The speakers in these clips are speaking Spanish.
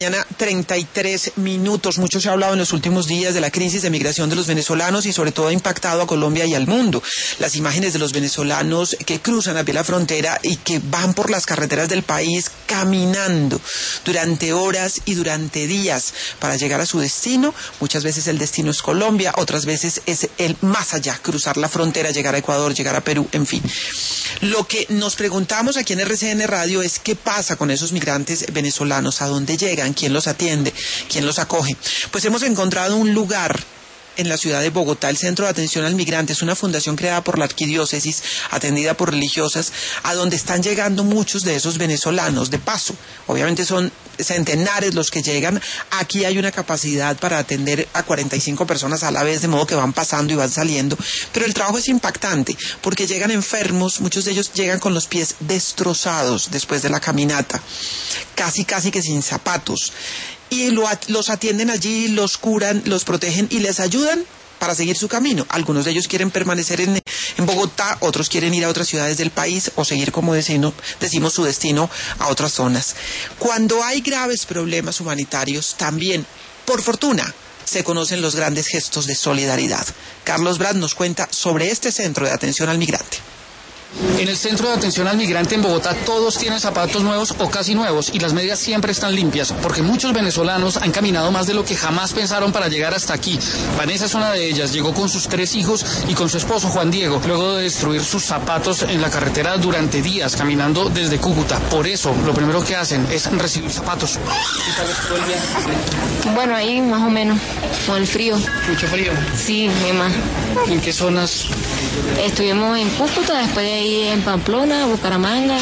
Mañana 33 minutos. Mucho se ha hablado en los últimos días de la crisis de migración de los venezolanos y sobre todo ha impactado a Colombia y al mundo. Las imágenes de los venezolanos que cruzan a pie la frontera y que van por las carreteras del país caminando durante horas y durante días para llegar a su destino. Muchas veces el destino es Colombia, otras veces es el más allá, cruzar la frontera, llegar a Ecuador, llegar a Perú, en fin. Lo que nos preguntamos aquí en RCN Radio es qué pasa con esos migrantes venezolanos, a dónde llegan, quién los atiende, quién los acoge. Pues hemos encontrado un lugar en la ciudad de Bogotá, el Centro de Atención al Migrante. Es una fundación creada por la Arquidiócesis, atendida por religiosas, a donde están llegando muchos de esos venezolanos. De paso, obviamente son centenares los que llegan. Aquí hay una capacidad para atender a 45 personas a la vez, de modo que van pasando y van saliendo. Pero el trabajo es impactante, porque llegan enfermos, muchos de ellos llegan con los pies destrozados después de la caminata, casi que sin zapatos. Y los atienden allí, los curan, los protegen y les ayudan para seguir su camino. Algunos de ellos quieren permanecer en Bogotá, otros quieren ir a otras ciudades del país o seguir, como decimos, su destino a otras zonas. Cuando hay graves problemas humanitarios, también, por fortuna, se conocen los grandes gestos de solidaridad. Carlos Brad nos cuenta sobre este centro de atención al migrante. En el Centro de Atención al Migrante en Bogotá todos tienen zapatos nuevos o casi nuevos y las medias siempre están limpias porque muchos venezolanos han caminado más de lo que jamás pensaron para llegar hasta aquí. Vanessa es una de ellas, llegó con sus 3 hijos y con su esposo Juan Diego, luego de destruir sus zapatos en la carretera durante días caminando desde Cúcuta. Por eso lo primero que hacen es recibir zapatos. ¿Qué tal estuvo el viaje? Bueno, ahí más o menos, con el frío. ¿Mucho frío? Sí, mi más. ¿En qué zonas? Estuvimos en Cúcuta, después de ahí en Pamplona, Bucaramanga,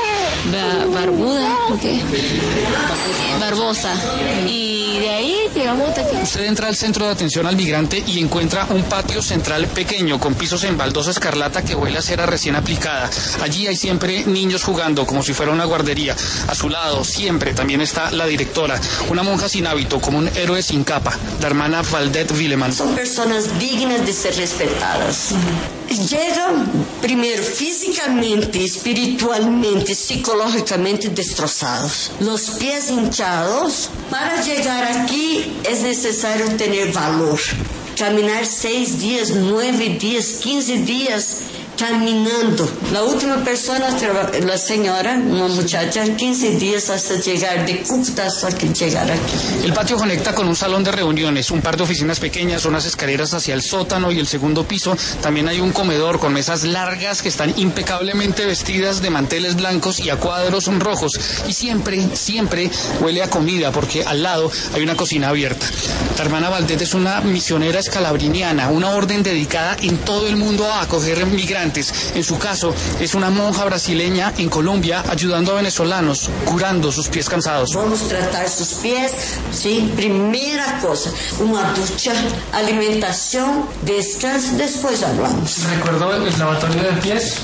Barbuda, ¿qué? Barbosa. Y de ahí llegamos hasta aquí. Usted entra al Centro de Atención al Migrante y encuentra un patio central pequeño con pisos en baldosa escarlata que huele a cera recién aplicada. Allí hay siempre niños jugando como si fuera una guardería. A su lado siempre también está la directora, una monja sin hábito, como un héroe sin capa, la hermana Valdet Willeman. Son personas dignas de ser respetadas. Llegan primero físicamente, espiritualmente, psicológicamente destrozados, los pies hinchados. Para llegar aquí es necesario tener valor, caminar 6 días, 9 días, 15 días caminando. La última persona, la señora, una muchacha, 15 días hasta llegar de Cúcuta hasta que llegar aquí. El patio conecta con un salón de reuniones, un par de oficinas pequeñas, unas escaleras hacia el sótano y el segundo piso. También hay un comedor con mesas largas que están impecablemente vestidas de manteles blancos y a cuadros rojos. Y siempre huele a comida porque al lado hay una cocina abierta. La hermana Valdet es una misionera escalabriniana, una orden dedicada en todo el mundo a acoger migrantes. En su caso, es una monja brasileña en Colombia ayudando a venezolanos, curando sus pies cansados. Vamos a tratar sus pies, ¿sí? Primera cosa, una ducha, alimentación, descanso, después hablamos. ¿Recuerdo el lavatorio de pies?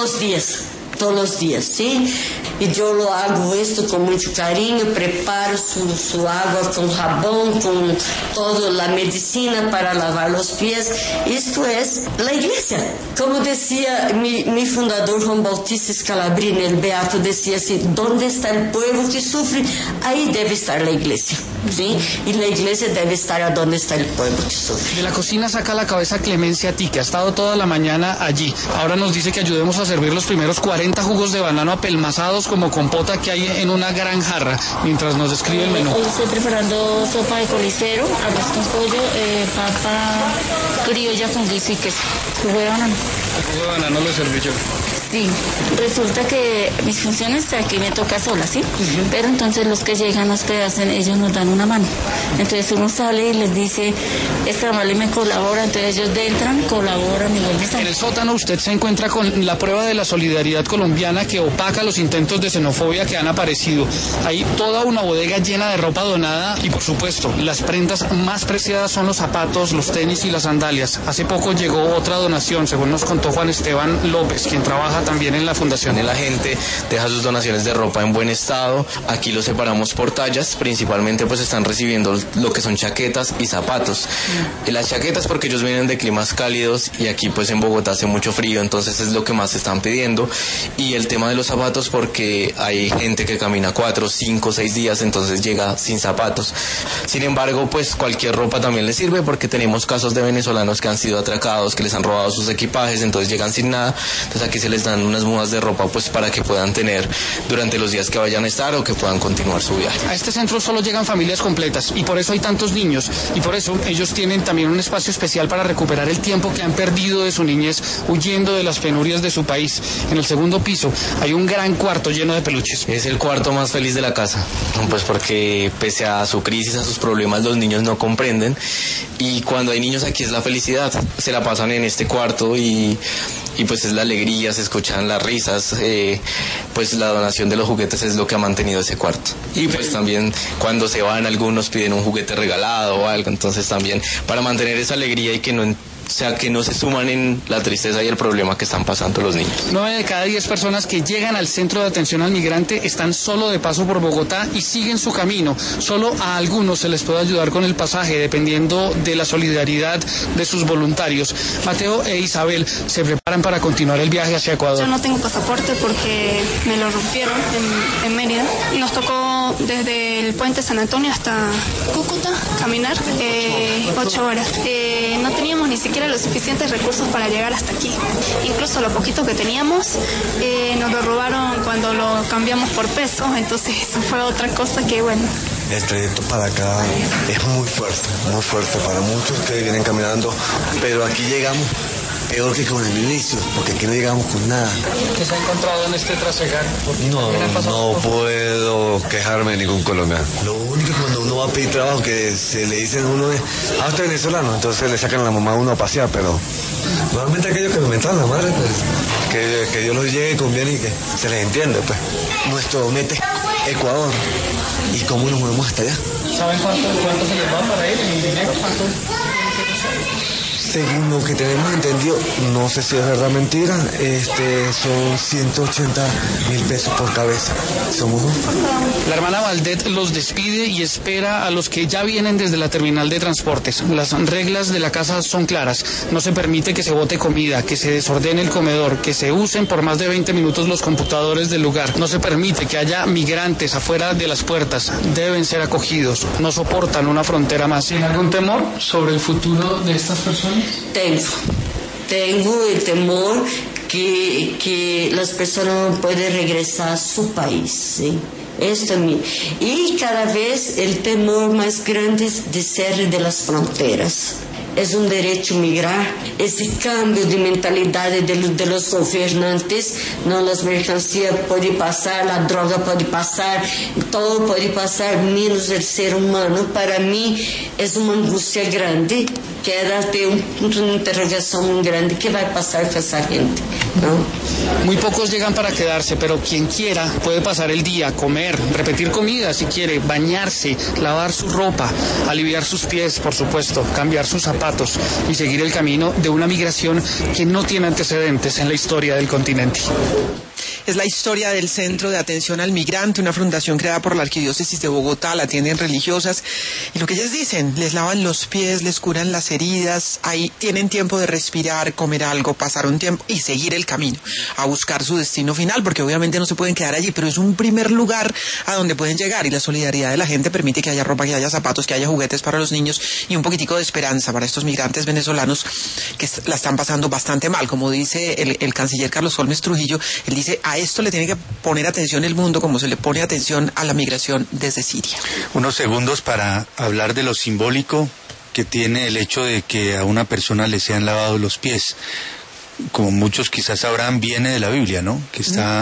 Todos los días, ¿sí? Y yo lo hago esto con mucho cariño, preparo su agua con jabón, con toda la medicina para lavar los pies. Esto es la iglesia. Como decía mi fundador Juan Bautista Scalabrini, el beato, decía así: ¿dónde está el pueblo que sufre? Ahí debe estar la iglesia, ¿sí? Y la iglesia debe estar a donde está el pueblo que sufre. De la cocina saca la cabeza Clemencia Ti, que ha estado toda la mañana allí. Ahora nos dice que ayudemos a servir los primeros 40 jugos de banano apelmazados como compota que hay en una gran jarra, mientras nos describe el menú. Hoy estoy preparando sopa de colicero, arroz con pollo, papa criolla con guiso y queso. Jugo de banano. El jugo de banano lo serví yo. Sí, resulta que mis funciones aquí me toca sola, ¿sí? Pero entonces los que llegan, los que hacen, ellos nos dan una mano. Entonces uno sale y les dice, esta amable me colabora, entonces ellos entran, colaboran y vuelven a salir. En el sótano usted se encuentra con la prueba de la solidaridad colombiana que opaca los intentos de xenofobia que han aparecido. Hay toda una bodega llena de ropa donada y, por supuesto, las prendas más preciadas son los zapatos, los tenis y las sandalias. Hace poco llegó otra donación, según nos contó Juan Esteban López, quien trabaja trabaja también en la fundación. La gente deja sus donaciones de ropa en buen estado. Aquí lo separamos por tallas. Principalmente pues están recibiendo lo que son chaquetas y zapatos. Las chaquetas porque ellos vienen de climas cálidos y aquí pues en Bogotá hace mucho frío, entonces es lo que más están pidiendo. Y el tema de los zapatos porque hay gente que camina 4, 5, 6 días, entonces llega sin zapatos. Sin embargo, pues cualquier ropa también les sirve porque tenemos casos de venezolanos que han sido atracados, que les han robado sus equipajes, entonces llegan sin nada. Entonces aquí se les dan unas mudas de ropa pues para que puedan tener durante los días que vayan a estar o que puedan continuar su viaje. A este centro solo llegan familias completas y por eso hay tantos niños y por eso ellos tienen también un espacio especial para recuperar el tiempo que han perdido de su niñez huyendo de las penurias de su país. En el segundo piso hay un gran cuarto lleno de peluches. Es el cuarto más feliz de la casa, pues porque pese a su crisis, a sus problemas, los niños no comprenden y cuando hay niños aquí es la felicidad. Se la pasan en este cuarto y pues es la alegría, se escuchan las risas, pues la donación de los juguetes es lo que ha mantenido ese cuarto. Y pues también cuando se van algunos piden un juguete regalado o algo, entonces también para mantener esa alegría y que no se suman en la tristeza y el problema que están pasando los niños. 9 de cada 10 personas que llegan al centro de atención al migrante están solo de paso por Bogotá y siguen su camino. Solo a algunos se les puede ayudar con el pasaje, dependiendo de la solidaridad de sus voluntarios. Mateo e Isabel se preparan para continuar el viaje hacia Ecuador. Yo no tengo pasaporte porque me lo rompieron en Mérida. Nos tocó desde el puente San Antonio hasta Cúcuta caminar 8 horas. No teníamos ni siquiera los suficientes recursos para llegar hasta aquí. Incluso lo poquito que teníamos nos lo robaron cuando lo cambiamos por pesos, entonces eso fue otra cosa que bueno. El trayecto para acá es muy fuerte para muchos que vienen caminando, pero aquí llegamos peor que con el inicio, porque aquí no llegamos con nada. ¿Qué se ha encontrado en este trasegar? No puedo quejarme de ningún colombiano. Lo único que cuando uno va a pedir trabajo que se le dicen a uno es, usted es venezolano, entonces le sacan a la mamá a uno a pasear, pero normalmente aquellos que me mentan la madre, pues, que Dios los llegue con bien y que se les entiende, pues. Nuestro meta es Ecuador, y cómo nos movemos hasta allá. ¿Saben cuánto se les va para ir en dinero? Según lo que tenemos entendido, no sé si es verdad o mentira, son 180.000 pesos por cabeza. Somos dos. La hermana Valdet los despide y espera a los que ya vienen desde la terminal de transportes. Las reglas de la casa son claras. No se permite que se bote comida, que se desordene el comedor, que se usen por más de 20 minutos los computadores del lugar. No se permite que haya migrantes afuera de las puertas. Deben ser acogidos. No soportan una frontera más. ¿Tiene algún temor sobre el futuro de estas personas? Tengo el temor que las personas no pueden regresar a su país, ¿sí? Esto y cada vez el temor más grande es de cierre de las fronteras. Es un derecho migrar. Ese cambio de mentalidad de los gobernantes, no, las mercancías pueden pasar, la droga puede pasar, todo puede pasar, menos el ser humano. Para mí es una angustia grande, queda de un punto de interrogación muy grande. ¿Qué va a pasar con esa gente? ¿No? Muy pocos llegan para quedarse, pero quien quiera puede pasar el día, comer, repetir comida si quiere, bañarse, lavar su ropa, aliviar sus pies, por supuesto, cambiar sus zapatos y seguir el camino de una migración que no tiene antecedentes en la historia del continente. Es la historia del Centro de Atención al Migrante, una fundación creada por la Arquidiócesis de Bogotá. La atienden religiosas y lo que ellas dicen, les lavan los pies, les curan las heridas, ahí tienen tiempo de respirar, comer algo, pasar un tiempo y seguir el camino a buscar su destino final, porque obviamente no se pueden quedar allí, pero es un primer lugar a donde pueden llegar y la solidaridad de la gente permite que haya ropa, que haya zapatos, que haya juguetes para los niños y un poquitico de esperanza para estos migrantes venezolanos que la están pasando bastante mal. Como dice el canciller Carlos Holmes Trujillo, él dice, a esto le tiene que poner atención el mundo como se le pone atención a la migración desde Siria. Unos segundos para hablar de lo simbólico que tiene el hecho de que a una persona le sean lavados los pies. Como muchos quizás sabrán, viene de la Biblia, ¿no? Que está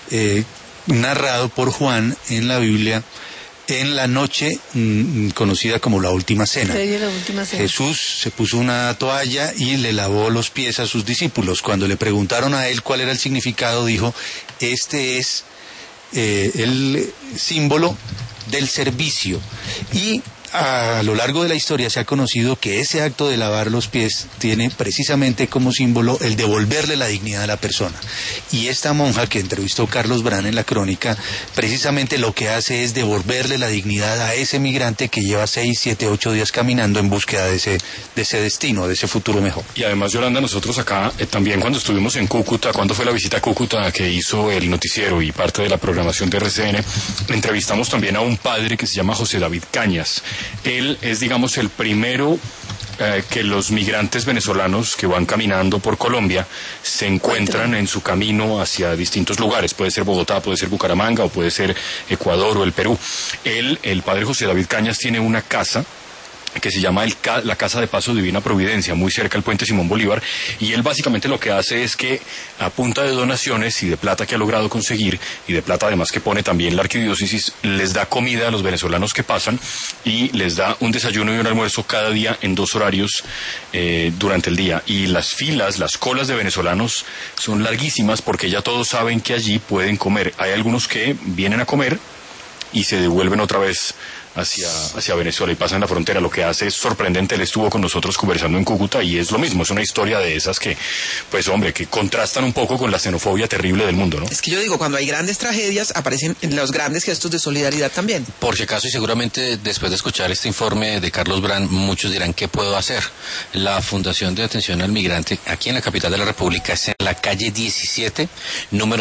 narrado por Juan en la Biblia en la noche conocida como la Última Cena. Jesús se puso una toalla y le lavó los pies a sus discípulos. Cuando le preguntaron a él cuál era el significado, dijo, este es el símbolo del servicio. Y a lo largo de la historia se ha conocido que ese acto de lavar los pies tiene precisamente como símbolo el devolverle la dignidad a la persona. Y esta monja que entrevistó Carlos Bran en la crónica, precisamente lo que hace es devolverle la dignidad a ese migrante que lleva 6, 7, 8 días caminando en búsqueda de ese destino, de ese futuro mejor. Y además, Yolanda, nosotros acá también cuando estuvimos en Cúcuta, cuando fue la visita a Cúcuta que hizo el noticiero y parte de la programación de RCN, entrevistamos también a un padre que se llama José David Cañas. Él es, digamos, el primero que los migrantes venezolanos que van caminando por Colombia se encuentran en su camino hacia distintos lugares. Puede ser Bogotá, puede ser Bucaramanga o puede ser Ecuador o el Perú. Él, el padre José David Cañas, tiene una casa que se llama la Casa de Paso Divina Providencia, muy cerca del puente Simón Bolívar, y él básicamente lo que hace es que a punta de donaciones y de plata que ha logrado conseguir, y de plata además que pone también la arquidiócesis, les da comida a los venezolanos que pasan y les da un desayuno y un almuerzo cada día en 2 horarios durante el día. Y las filas, las colas de venezolanos son larguísimas porque ya todos saben que allí pueden comer. Hay algunos que vienen a comer y se devuelven otra vez hacia Venezuela y pasan la frontera. Lo que hace es sorprendente. Él estuvo con nosotros conversando en Cúcuta y es lo mismo, es una historia de esas que, pues hombre, que contrastan un poco con la xenofobia terrible del mundo, ¿no? Es que yo digo, cuando hay grandes tragedias aparecen los grandes gestos de solidaridad también. Por si acaso, y seguramente después de escuchar este informe de Carlos Bran, muchos dirán, ¿qué puedo hacer? La Fundación de Atención al Migrante, aquí en la capital de la República, es en la calle 17, número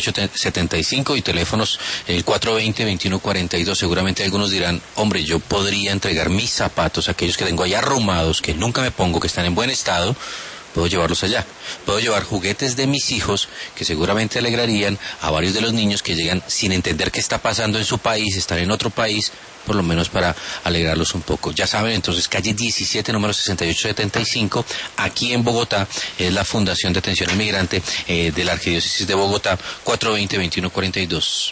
6875, y teléfonos el 420-2142. Seguramente algunos dirán, hombre, yo podría entregar mis zapatos, aquellos que tengo allá arrumados, que nunca me pongo, que están en buen estado, puedo llevarlos allá. Puedo llevar juguetes de mis hijos, que seguramente alegrarían a varios de los niños que llegan sin entender qué está pasando en su país, están en otro país, por lo menos para alegrarlos un poco. Ya saben, entonces, calle 17, número 6875, aquí en Bogotá, es la Fundación de Atención al Migrante de la Arquidiócesis de Bogotá, 420-2142.